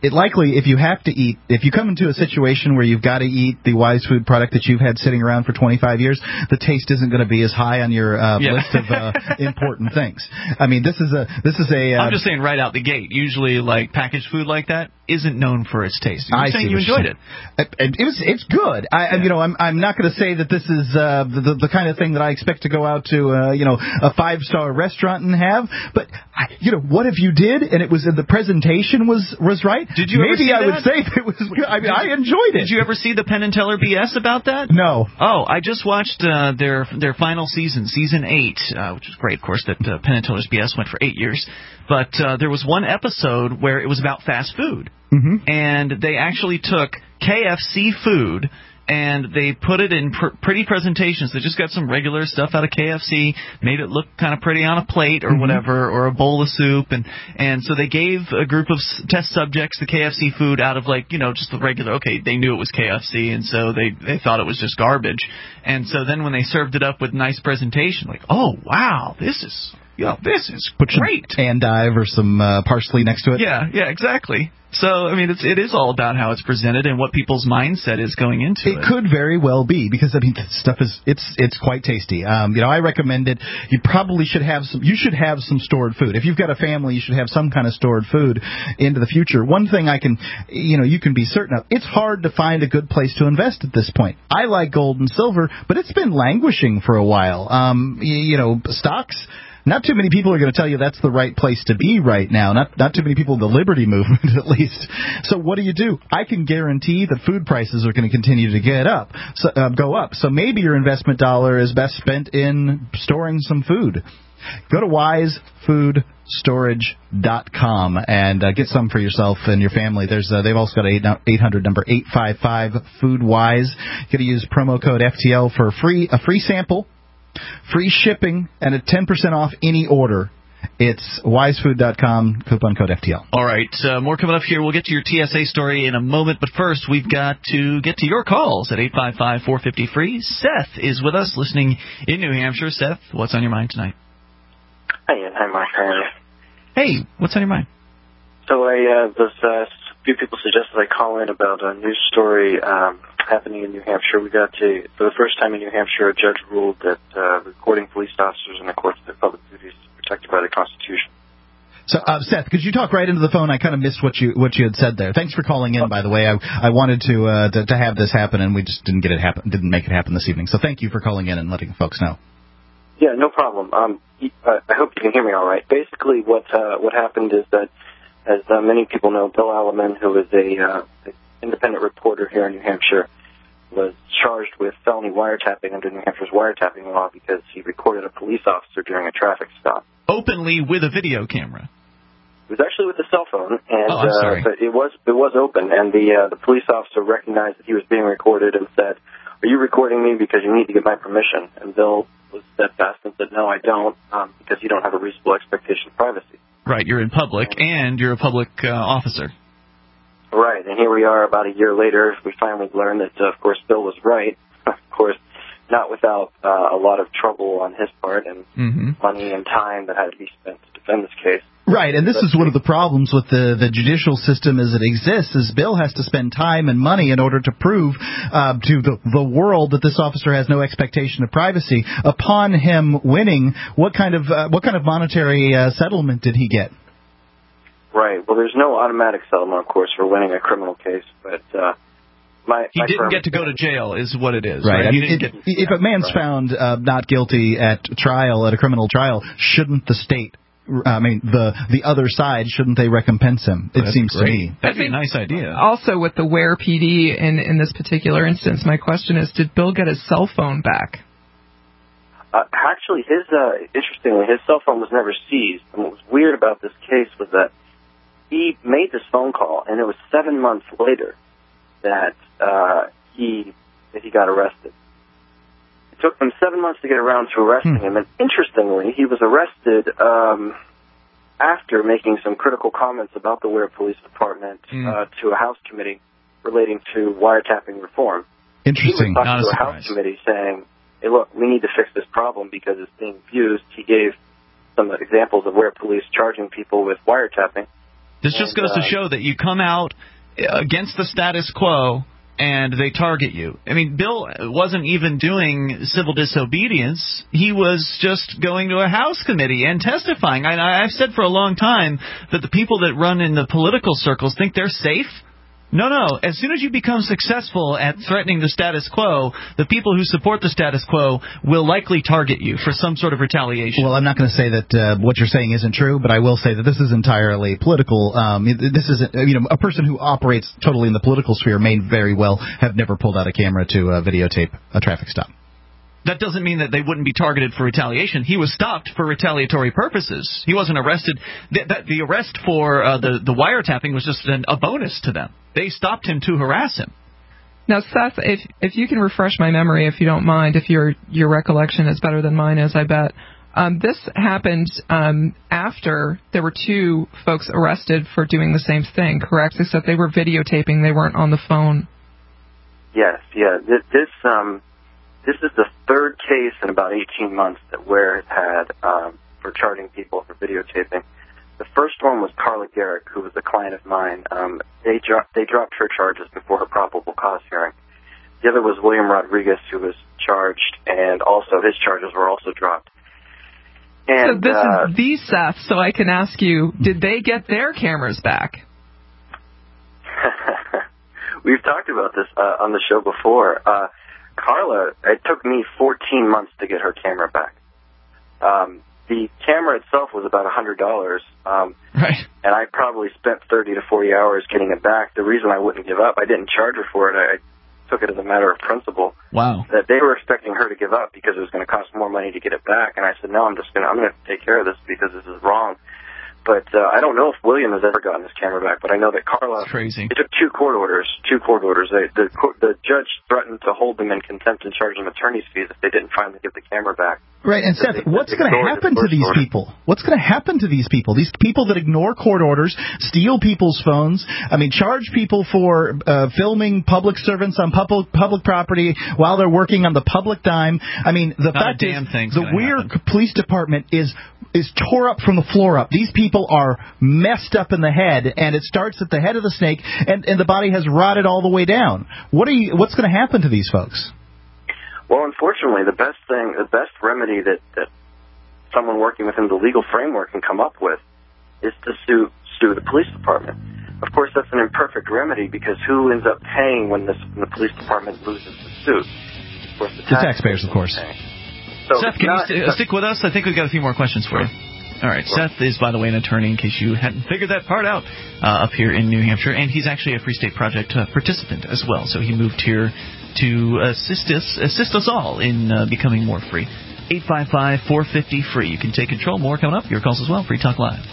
it likely, if you have to eat, if you come into a situation where you've got to eat the Wise Food product that you've had sitting around for twenty-five years, the taste isn't going to be as high on your uh, Yeah. list of uh, important things. I mean, this is a this is a. Uh, I'm just saying right out the gate. Usually, like packaged food like that isn't known for its taste. You're I saying see you what you're enjoyed saying. it. It, it was it's good. I yeah. you know I'm I'm not going to say that this is uh, the the kind of thing that I expect to go out to uh, you know a five star restaurant and have. But I, you know what if you did and it was the presentation was was right? Did you ever Maybe see I that? would say it was good. I mean, I enjoyed it. Did you ever see the Penn and Teller B S about that? No. Oh, I just watched uh, their their final season, season eight, uh, which is great, of course, that uh, Penn and Teller's B S went for eight years. But uh, there was one episode where it was about fast food. Mm-hmm. And they actually took K F C food and they put it in pr- pretty presentations. They just got some regular stuff out of K F C, made it look kind of pretty on a plate or mm-hmm. whatever, or a bowl of soup, and and so they gave a group of s- test subjects the K F C food out of, like, you know, just the regular. Okay, they knew it was K F C, and so they they thought it was just garbage. And so then when they served it up with nice presentation, like, oh wow, this is yeah, this is Put great. some endive or some uh, parsley next to it. Yeah, yeah, exactly. So, I mean, it's, it is all about how it's presented and what people's mindset is going into it. It could very well be, because, I mean, this stuff is, it's it's quite tasty. Um, you know, I recommend it. You probably should have some, you should have some stored food. If you've got a family, you should have some kind of stored food into the future. One thing I can, you know, you can be certain of, it's hard to find a good place to invest at this point. I like gold and silver, but it's been languishing for a while. Um, you, you know, stocks. Not too many people are going to tell you that's the right place to be right now. Not not too many people in the Liberty movement, at least. So what do you do? I can guarantee that food prices are going to continue to get up, so, uh, go up. So maybe your investment dollar is best spent in storing some food. Go to wise food storage dot com and uh, get some for yourself and your family. There's uh, they've also got a eight hundred number eight five five food wise. You got to use promo code F T L for a free a free sample. Free shipping and a ten percent off any order. It's wise food dot com, coupon code F T L. All right, uh, more coming up here. We'll get to your T S A story in a moment, but first we've got to get to your calls at eight five five, four five zero, free. Seth is with us, listening in New Hampshire. Seth, what's on your mind tonight? Hi, Ian. Hi, Mark. How are you? Hey, what's on your mind? So I uh, was, uh, a few people suggested I call in about a news story um, happening in New Hampshire. We got to, for the first time in New Hampshire, a judge ruled that uh, recording police officers in the course of their public duties is protected by the Constitution. So, uh, Seth, could you talk right into the phone? I kind of missed what you what you had said there. Thanks for calling in, by the way. I I wanted to uh, to, to have this happen, and we just didn't get it happen, didn't make it happen this evening. So thank you for calling in and letting folks know. Yeah, no problem. Um, I hope you can hear me all right. Basically, what uh, what happened is that, as uh, many people know, Bill Alleman, who is a uh, independent reporter here in New Hampshire, was charged with felony wiretapping under New Hampshire's wiretapping law because he recorded a police officer during a traffic stop. Openly with a video camera. It was actually with a cell phone, and oh, I'm sorry. Uh, but it was it was open, and the uh, the police officer recognized that he was being recorded and said, "Are you recording me because you need to get my permission?" And Bill was steadfast and said, "No, I don't, um, because you don't have a reasonable expectation of privacy." Right, you're in public, and you're a public uh, officer. Right, and here we are about a year later. We finally learned that, uh, of course, Bill was right. Of course, not without uh, a lot of trouble on his part and mm-hmm. money and time that had to be spent to defend this case. Right, and this is one of the problems with the, the judicial system as it exists, is Bill has to spend time and money in order to prove uh, to the, the world that this officer has no expectation of privacy. Upon him winning, what kind of uh, what kind of monetary uh, settlement did he get? Right, well, there's no automatic settlement, of course, for winning a criminal case, but uh, my He my didn't firm get to go to jail, is what it is. Right, right? I mean, He it, didn't get, if yeah, a man's right. found uh, not guilty at trial, at a criminal trial, shouldn't the state... I mean, the the other side, shouldn't they recompense him? It That's seems great. to me. That'd be a nice idea. Also, with the Ware P D in, in this particular instance, my question is, did Bill get his cell phone back? Uh, actually, his uh, interestingly, his cell phone was never seized. And what was weird about this case was that he made this phone call, and it was seven months later that uh, he that he got arrested. It took them seven months to get around to arresting hmm. him, and interestingly, he was arrested um, after making some critical comments about the Ware Police Department hmm. uh, to a House committee relating to wiretapping reform. Interesting. He was talking Not a to a surprise. House committee saying, "Hey, look, we need to fix this problem because it's being abused." He gave some examples of where police charging people with wiretapping, This just goes to show that you come out against the status quo and they target you. I mean, Bill wasn't even doing civil disobedience. He was just going to a House committee and testifying. I, I've said for a long time that the people that run in the political circles think they're safe. No, no. As soon as you become successful at threatening the status quo, the people who support the status quo will likely target you for some sort of retaliation. Well, I'm not going to say that uh, what you're saying isn't true, but I will say that this is entirely political. Um, this is, you know, a person who operates totally in the political sphere may very well have never pulled out a camera to uh, videotape a traffic stop. That doesn't mean that they wouldn't be targeted for retaliation. He was stopped for retaliatory purposes. He wasn't arrested. The, the, the arrest for uh, the, the wiretapping was just an, a bonus to them. They stopped him to harass him. Now, Seth, if if you can refresh my memory, if you don't mind, if your your recollection is better than mine is, I bet. Um, this happened um, after there were two folks arrested for doing the same thing, correct? Except they were videotaping. They weren't on the phone. Yes, yeah. This, this um. This is the third case in about eighteen months that Ware has had um, for charging people for videotaping. The first one was Carla Garrick, who was a client of mine. Um, they, dro- they dropped her charges before her probable cause hearing. The other was William Rodriguez, who was charged, and also his charges were also dropped. And, so this uh, is the Seth, so I can ask you, did they get their cameras back? We've talked about this uh, on the show before. Uh, Carla, it took me fourteen months to get her camera back. Um, the camera itself was about one hundred dollars, um, right. and I probably spent thirty to forty hours getting it back. The reason I wouldn't give up, I didn't charge her for it. I, I took it as a matter of principle. Wow. That they were expecting her to give up because it was going to cost more money to get it back, and I said, no, I'm just going to, I'm going to take care of this because this is wrong. But uh, I don't know if William has ever gotten his camera back, but I know that Carla... That's crazy. It took two court orders, two court orders. They, the, the judge threatened to hold them in contempt and charge them attorney's fees if they didn't finally give the camera back. Right, and Seth, what's going to happen to these order. people? What's going to happen to these people? These people that ignore court orders, steal people's phones, I mean, charge people for uh, filming public servants on public public property while they're working on the public dime. I mean, the Not fact a damn is, thing's the gonna Weir happen. Police Department is is tore up from the floor up. These people are messed up in the head, and it starts at the head of the snake, and, and the body has rotted all the way down. What are you? What's going to happen to these folks? Well, unfortunately, the best thing, the best remedy that, that someone working within the legal framework can come up with is to sue sue the police department. Of course, that's an imperfect remedy because who ends up paying when, this, when the police department loses the suit? Of course, the, the taxpayers, of course. So Seth, can not, you st- stick with us? I think we've got a few more questions for you. All right. Sure. Seth is, by the way, an attorney, in case you hadn't figured that part out, uh, up here in New Hampshire. And he's actually a Free State Project uh, participant as well. So he moved here to assist us, assist us all in uh, becoming more free. eight five five, four five zero, free. You can take control. More coming up. Your calls as well. Free Talk Live.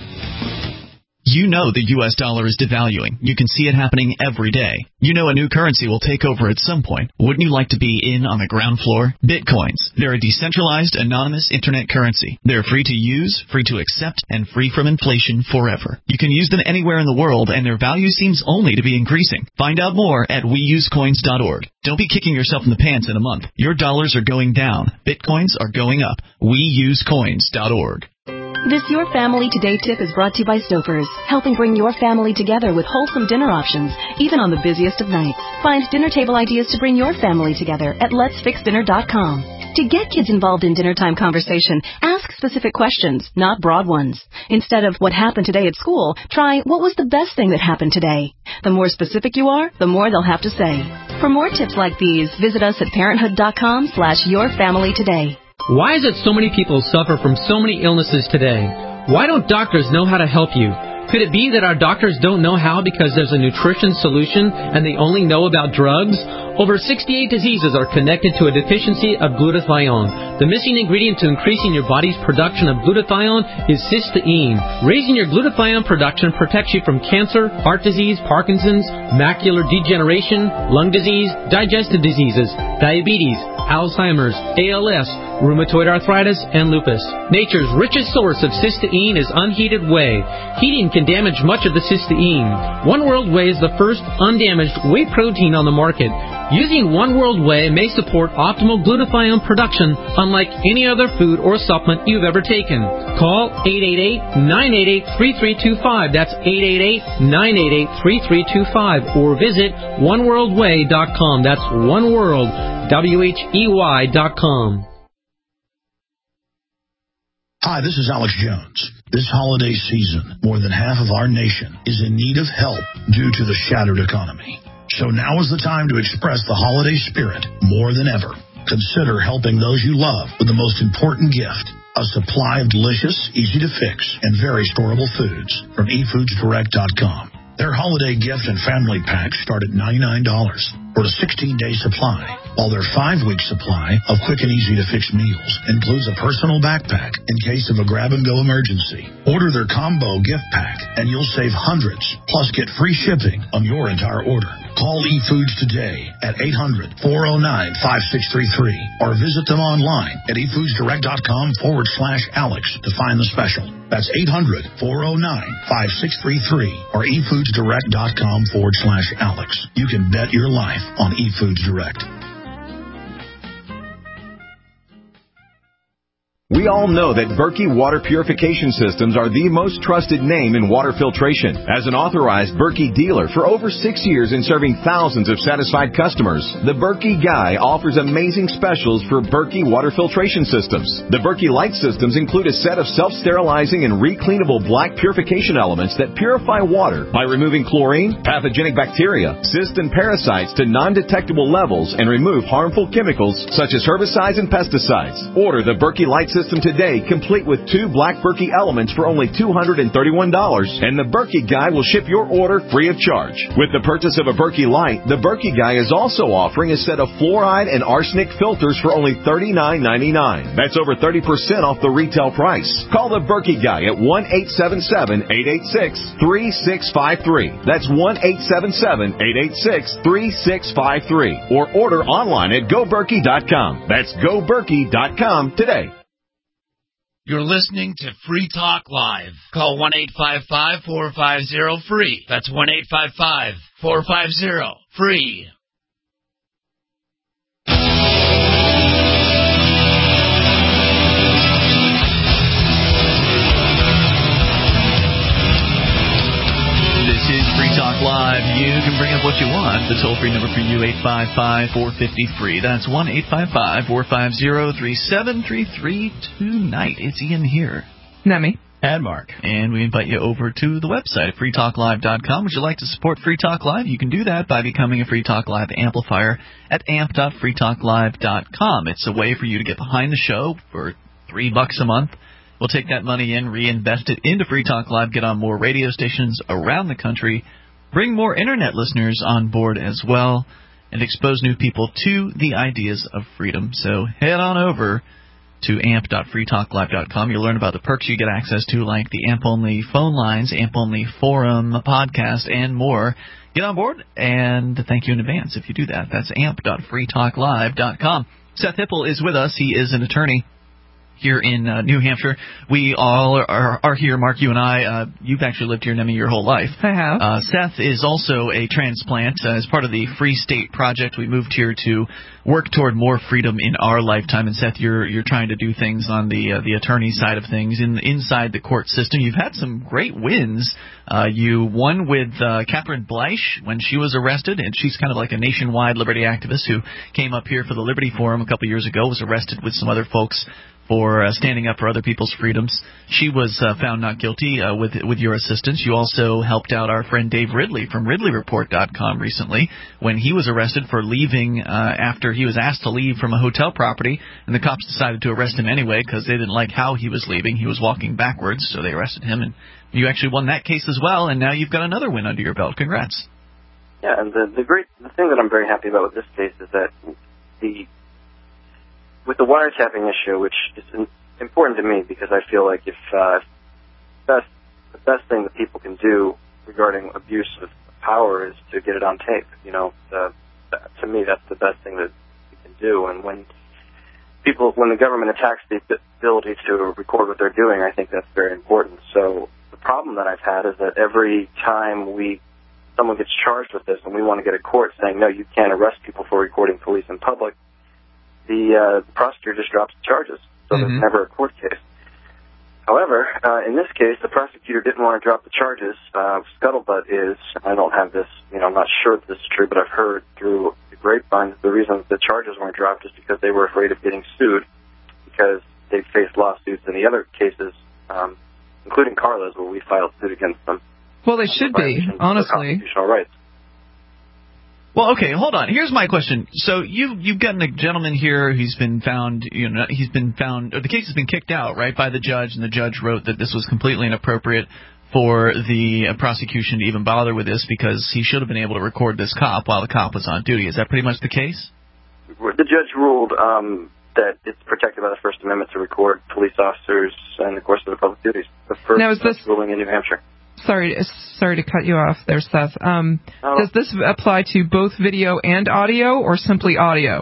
You know the U S dollar is devaluing. You can see it happening every day. You know a new currency will take over at some point. Wouldn't you like to be in on the ground floor? Bitcoins. They're a decentralized, anonymous internet currency. They're free to use, free to accept, and free from inflation forever. You can use them anywhere in the world, and their value seems only to be increasing. Find out more at we use coins dot org. Don't be kicking yourself in the pants in a month. Your dollars are going down. Bitcoins are going up. we use coins dot org. This Your Family Today tip is brought to you by Stouffer's, helping bring your family together with wholesome dinner options, even on the busiest of nights. Find dinner table ideas to bring your family together at lets fix dinner dot com. To get kids involved in dinnertime conversation, ask specific questions, not broad ones. Instead of what happened today at school, try what was the best thing that happened today. The more specific you are, the more they'll have to say. For more tips like these, visit us at parenthood dot com slash your family today. Why is it so many people suffer from so many illnesses today? Why don't doctors know how to help you? Could it be that our doctors don't know how because there's a nutrition solution and they only know about drugs? Over sixty-eight diseases are connected to a deficiency of glutathione. The missing ingredient to increasing your body's production of glutathione is cysteine. Raising your glutathione production protects you from cancer, heart disease, Parkinson's, macular degeneration, lung disease, digestive diseases, diabetes, Alzheimer's, A L S, rheumatoid arthritis, and lupus. Nature's richest source of cysteine is unheated whey. Heating can damage much of the cysteine. One World Whey is the first undamaged whey protein on the market. Using One World Whey may support optimal glutathione production unlike any other food or supplement you've ever taken. Call eight eight eight, nine eight eight, three three two five. That's eight eight eight, nine eight eight, three three two five. Or visit one world way dot com. That's One World, W H E Y dot com. Hi, this is Alex Jones. This holiday season, more than half of our nation is in need of help due to the shattered economy. So now is the time to express the holiday spirit more than ever. Consider helping those you love with the most important gift, a supply of delicious, easy-to-fix, and very storable foods from e foods direct dot com. Their holiday gift and family packs start at ninety-nine dollars for a sixteen-day supply, while their five-week supply of quick and easy-to-fix meals includes a personal backpack in case of a grab-and-go emergency. Order their combo gift pack, and you'll save hundreds, plus get free shipping on your entire order. Call eFoods today at eight hundred, four oh nine, five six three three or visit them online at e foods direct dot com forward slash Alex to find the special. That's eight hundred, four oh nine, five six three three or e foods direct dot com forward slash Alex. You can bet your life on eFoods Direct. We all know that Berkey Water Purification Systems are the most trusted name in water filtration. As an authorized Berkey dealer for over six years and serving thousands of satisfied customers, the Berkey Guy offers amazing specials for Berkey Water Filtration Systems. The Berkey Light Systems include a set of self-sterilizing and recleanable black purification elements that purify water by removing chlorine, pathogenic bacteria, cysts, and parasites to non-detectable levels and remove harmful chemicals such as herbicides and pesticides. Order the Berkey Light System today, complete with two black Berkey elements for only two hundred thirty-one dollars, and the Berkey Guy will ship your order free of charge. With the purchase of a Berkey Light, the Berkey Guy is also offering a set of fluoride and arsenic filters for only thirty-nine ninety-nine. That's over thirty percent off the retail price. Call the Berkey Guy at one eight seven seven, eight eight six, three six five three. That's one eight seven seven, eight eight six, three six five three. Or order online at go berkey dot com. That's go berkey dot com today. You're listening to Free Talk Live. Call one eight five five, four five zero, free. That's one eight five five, four five zero, free. This is Free Talk Live. You can bring up what you want. The toll-free number for you, eight five five, four five zero, free. That's one eight five five, four five zero, three seven three three tonight. It's Ian here. Nemi. And Mark. And we invite you over to the website at free talk live dot com. Would you like to support Free Talk Live? You can do that by becoming a Free Talk Live amplifier at amp dot free talk live dot com. It's a way for you to get behind the show for three bucks a month. We'll take that money in, reinvest it into Free Talk Live, get on more radio stations around the country, bring more Internet listeners on board as well, and expose new people to the ideas of freedom. So head on over to amp dot free talk live dot com. You'll learn about the perks you get access to, like the AMP-only phone lines, AMP-only forum, podcast, and more. Get on board, and thank you in advance if you do that. That's amp dot free talk live dot com. Seth Hipple is with us. He is an attorney here in uh, New Hampshire. We all are, are here, Mark, you and I. Uh, you've actually lived here, Nemi, your whole life. I have. Uh, Seth is also a transplant. Uh, as part of the Free State Project, we moved here to work toward more freedom in our lifetime. And, Seth, you're you're trying to do things on the uh, the attorney side of things in inside the court system. You've had some great wins. Uh, you won with uh, Catherine Bleich when she was arrested, and she's kind of like a nationwide liberty activist who came up here for the Liberty Forum a couple years ago, was arrested with some other folks for uh, standing up for other people's freedoms. She was uh, found not guilty uh, with with your assistance. You also helped out our friend Dave Ridley from ridley report dot com recently when he was arrested for leaving uh, after he was asked to leave from a hotel property, and the cops decided to arrest him anyway because they didn't like how he was leaving. He was walking backwards, so they arrested him, and you actually won that case as well, and now you've got another win under your belt. Congrats. Yeah, and the, the great the thing that I'm very happy about with this case is that the with the wiretapping issue, which is important to me because I feel like if uh, best, the best thing that people can do regarding abuse of power is to get it on tape. You know, the, to me, that's the best thing that you can do. And when people, when the government attacks the ability to record what they're doing, I think that's very important. So the problem that I've had is that every time we someone gets charged with this and we want to get a court saying, no, you can't arrest people for recording police in public, the, uh, the prosecutor just drops the charges. So mm-hmm. there's never a court case. However, uh, in this case, the prosecutor didn't want to drop the charges. Uh, scuttlebutt is, I don't have this, you know, I'm not sure if this is true, but I've heard through the grapevine the reason the charges weren't dropped is because they were afraid of getting sued because they faced lawsuits in the other cases, um, including Carla's, where we filed suit against them. Well, they should be, honestly. Constitutional rights. Well, okay, hold on. Here's my question. So you you've gotten a gentleman here who's been found, you know, he's been found, or the case has been kicked out, right, by the judge, and the judge wrote that this was completely inappropriate for the uh, prosecution to even bother with this because he should have been able to record this cop while the cop was on duty. Is that pretty much the case? The judge ruled um, that it's protected by the First Amendment to record police officers in the course of their public duties. The first now, is this ruling in New Hampshire. Sorry, sorry to cut you off there, Seth. Um, oh. Does this apply to both video and audio, or simply audio?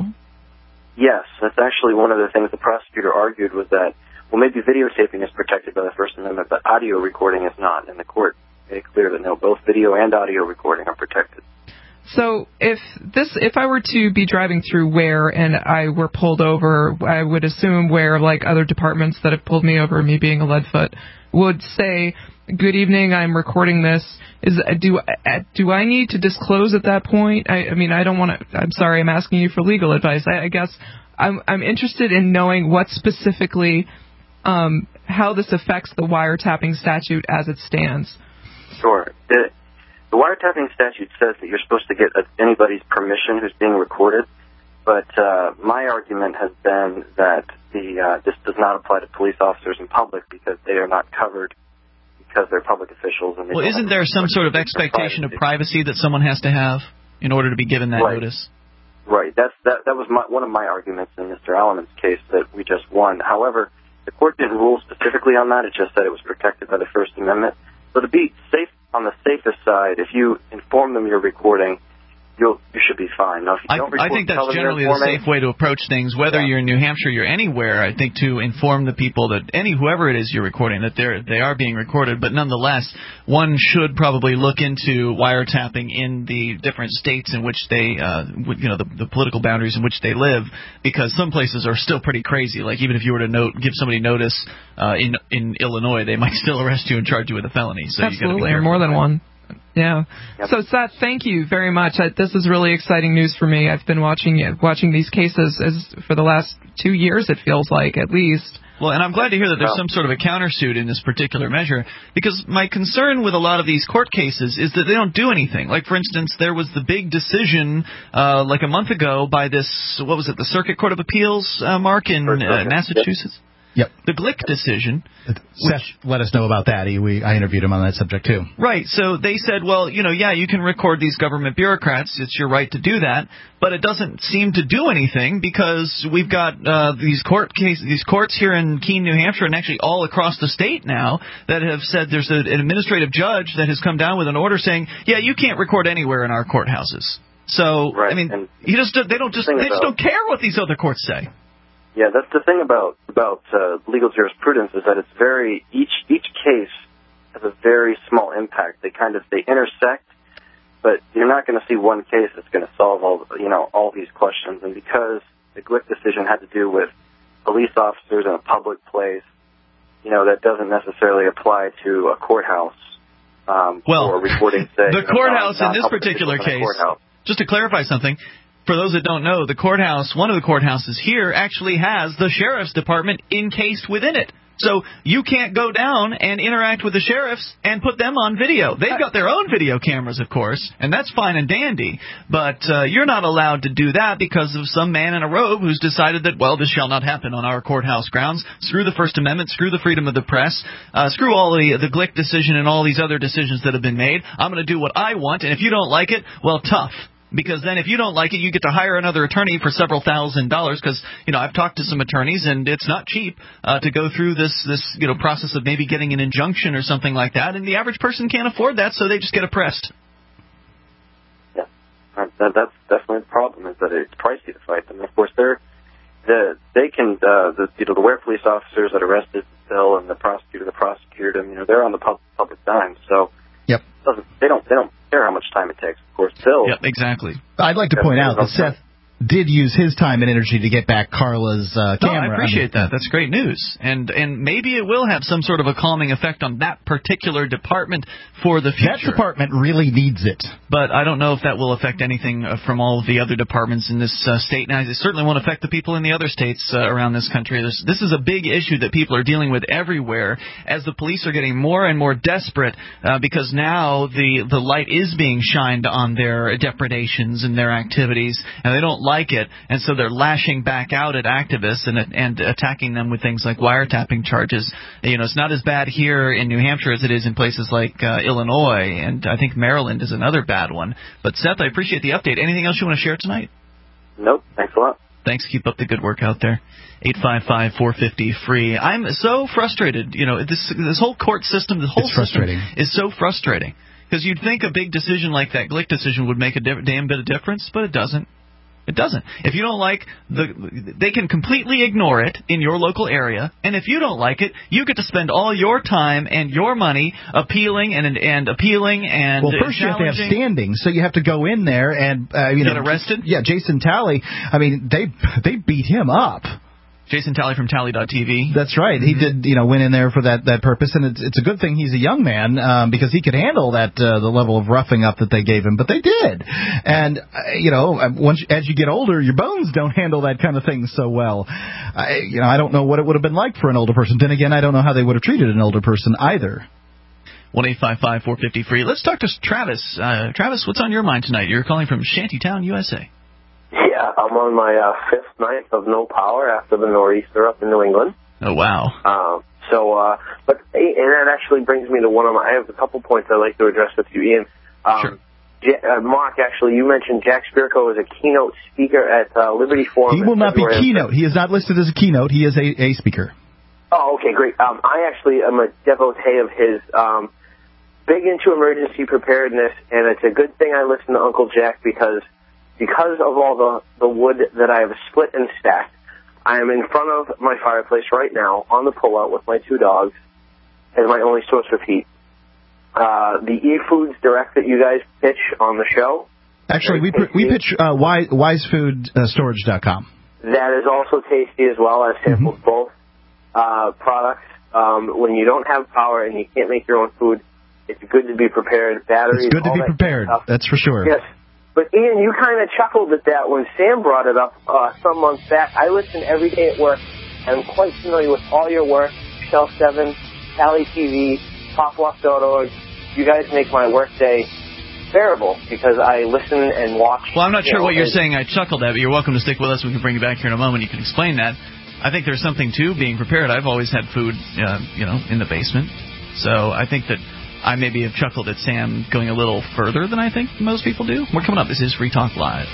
Yes, that's actually one of the things the prosecutor argued was that, well, maybe videotaping is protected by the First Amendment, but audio recording is not. And the court made it clear that no, both video and audio recording are protected. So if this, if I were to be driving through Ware and I were pulled over, I would assume Ware, like other departments that have pulled me over, me being a leadfoot, would say, "Good evening, I'm recording this." Is do do I need to disclose at that point? I, I mean, I don't want to. I'm sorry, I'm asking you for legal advice. I, I guess I'm I'm interested in knowing what specifically, um, how this affects the wiretapping statute as it stands. Sure. The, the wiretapping statute says that you're supposed to get anybody's permission who's being recorded, but uh, my argument has been that the uh, this does not apply to police officers in public because they are not covered because they're public officials. And they well, isn't there some sort of expectation of privacy that someone has to have in order to be given that right. notice? Right. That's that. That was my, one of my arguments in Mister Alleman's case that we just won. However, the court didn't rule specifically on that. It just said it was protected by the First Amendment. So to be safe on the safest side, if you inform them you're recording, you'll you should be fine. Now, if you I, don't record, I think that's generally the safe way to approach things, whether yeah. you're in New Hampshire, you're anywhere. I think to inform the people that any whoever it is you're recording that they're they are being recorded. But nonetheless, one should probably look into wiretapping in the different states in which they, uh, you know, the, the political boundaries in which they live, because some places are still pretty crazy. Like even if you were to note, give somebody notice uh, in in Illinois, they might still arrest you and charge you with a felony. So absolutely, you or more than one. Yeah. Yep. So, Seth, thank you very much. I, this is really exciting news for me. I've been watching watching these cases as for the last two years, it feels like, at least. Well, and I'm glad to hear that there's some sort of a countersuit in this particular measure, because my concern with a lot of these court cases is that they don't do anything. Like, for instance, there was the big decision uh, like a month ago by this, what was it, the Circuit Court of Appeals, uh, Mark, in uh, Massachusetts? Yep. The Glick decision. Seth let us know about that. He, we, I interviewed him on that subject, too. Right. So they said, well, you know, yeah, you can record these government bureaucrats. It's your right to do that. But it doesn't seem to do anything because we've got uh, these court cases, these courts here in Keene, New Hampshire, and actually all across the state now that have said there's a, an administrative judge that has come down with an order saying, yeah, you can't record anywhere in our courthouses. So, right. I mean, and you just they don't just they just don't care what these other courts say. Yeah, that's the thing about about uh, legal jurisprudence is that it's very each each case has a very small impact. They kind of they intersect, but you're not going to see one case that's going to solve all you know all these questions. And because the Glick decision had to do with police officers in a public place, you know that doesn't necessarily apply to a courthouse. Um, well, or recording, say, the you know, courthouse non, in this particular case. Just to clarify something. For those that don't know, the courthouse, one of the courthouses here, actually has the sheriff's department encased within it. So you can't go down and interact with the sheriffs and put them on video. They've got their own video cameras, of course, and that's fine and dandy. But uh, you're not allowed to do that because of some man in a robe who's decided that, well, this shall not happen on our courthouse grounds. Screw the First Amendment, screw the freedom of the press, uh, screw all the, the Glick decision and all these other decisions that have been made. I'm going to do what I want, and if you don't like it, well, tough. Because then if you don't like it, you get to hire another attorney for several thousand dollars because, you know, I've talked to some attorneys and it's not cheap uh, to go through this, this, you know, process of maybe getting an injunction or something like that. And the average person can't afford that, so they just get oppressed. Yeah, that, that's definitely the problem is that it's pricey to fight them. Of course, they're, the, they can, uh, the, you know, the Ware police officers that arrested Bill and the prosecutor that prosecuted him, you know, they're on the pub, public dime. So yep. doesn't, they don't, they don't care how much time it fulfilled. Yep, exactly. I'd like to point out that Seth did use his time and energy to get back Carla's uh, no, camera. I appreciate I mean, that. That's great news. And and maybe it will have some sort of a calming effect on that particular department for the future. That department really needs it. But I don't know if that will affect anything uh, from all of the other departments in this uh, state. Now, it certainly won't affect the people in the other states uh, around this country. There's, this is a big issue that people are dealing with everywhere as the police are getting more and more desperate uh, because now the, the light is being shined on their depredations and their activities, and they don't like it, and so they're lashing back out at activists and and attacking them with things like wiretapping charges. You know, it's not as bad here in New Hampshire as it is in places like uh, Illinois, and I think Maryland is another bad one. But Seth, I appreciate the update. Anything else you want to share tonight? Nope. Thanks a lot. Thanks. Keep up the good work out there. eight five five, four five zero, free. I'm so frustrated. You know, this this whole court system, the whole it's system frustrating. is so frustrating. Because you'd think a big decision like that Glick decision would make a di- damn bit of difference, but it doesn't. It doesn't. If you don't like the, they can completely ignore it in your local area, and if you don't like it, you get to spend all your time and your money appealing and and appealing and well, first you have to have standing, so you have to go in there and uh, you get know, arrested. Yeah, Jason Talley. I mean, they they beat him up. Jason Talley from Tally dot T V. That's right. Mm-hmm. He did, you know, went in there for that, that purpose, and it's it's a good thing he's a young man um, because he could handle that uh, the level of roughing up that they gave him. But they did, and uh, you know, once as you get older, your bones don't handle that kind of thing so well. I, you know, I don't know what it would have been like for an older person. Then again, I don't know how they would have treated an older person either. one eight five five, four five zero, free. Let's talk to Travis. Uh, Travis, what's on your mind tonight? You're calling from Shantytown, U S A. Yeah, I'm on my uh, fifth night of no power after the nor'easter up in New England. Oh, wow. Um, so, uh, but, and that actually brings me to one of my, I have a couple points I'd like to address with you, Ian. Um, sure. J- uh, Mark, actually, you mentioned Jack Spirko as a keynote speaker at uh, Liberty Forum. He will not be keynote. He is not listed as a keynote. He is a, a speaker. Oh, okay, great. Um, I actually am a devotee of his, um, big into emergency preparedness, and it's a good thing I listen to Uncle Jack because Because of all the, the wood that I have split and stacked, I am in front of my fireplace right now on the pullout with my two dogs as my only source of heat. Uh, the eFoods Direct that you guys pitch on the show. Actually, we pr- we pitch uh, wise, wise food storage dot com. That is also tasty as well. I've sampled mm-hmm. both uh, products. Um, when you don't have power and you can't make your own food, it's good to be prepared. Batteries. It's good to be that prepared. Stuff. That's for sure. Yes. But, Ian, you kind of chuckled at that when Sam brought it up uh, some months back. I listen every day at work, and I'm quite familiar with all your work, Shelf seven, Tally T V, Pop Walk dot org. You guys make my workday bearable because I listen and watch. Well, I'm not sure know, what you're saying I chuckled at, but you're welcome to stick with us. We can bring you back here in a moment. You can explain that. I think there's something to being prepared. I've always had food, uh, you know, in the basement. So I think that I maybe have chuckled at Sam going a little further than I think most people do. We're coming up. This is Free Talk Live.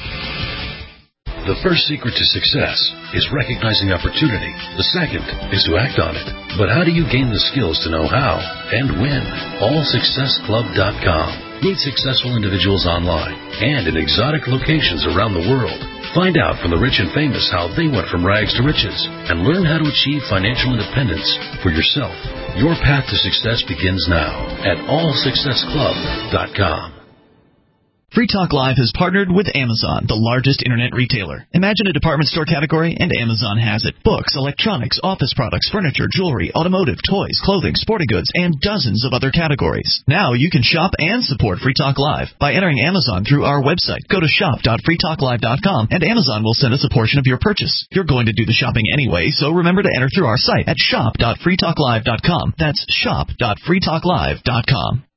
The first secret to success is recognizing opportunity. The second is to act on it. But how do you gain the skills to know how and when? all success club dot com. Meet successful individuals online and in exotic locations around the world. Find out from the rich and famous how they went from rags to riches and learn how to achieve financial independence for yourself. Your path to success begins now at all success club dot com. Free Talk Live has partnered with Amazon, the largest internet retailer. Imagine a department store category, and Amazon has it. Books, electronics, office products, furniture, jewelry, automotive, toys, clothing, sporting goods, and dozens of other categories. Now you can shop and support Free Talk Live by entering Amazon through our website. Go to shop dot free talk live dot com, and Amazon will send us a portion of your purchase. You're going to do the shopping anyway, so remember to enter through our site at shop dot free talk live dot com. That's shop dot free talk live dot com.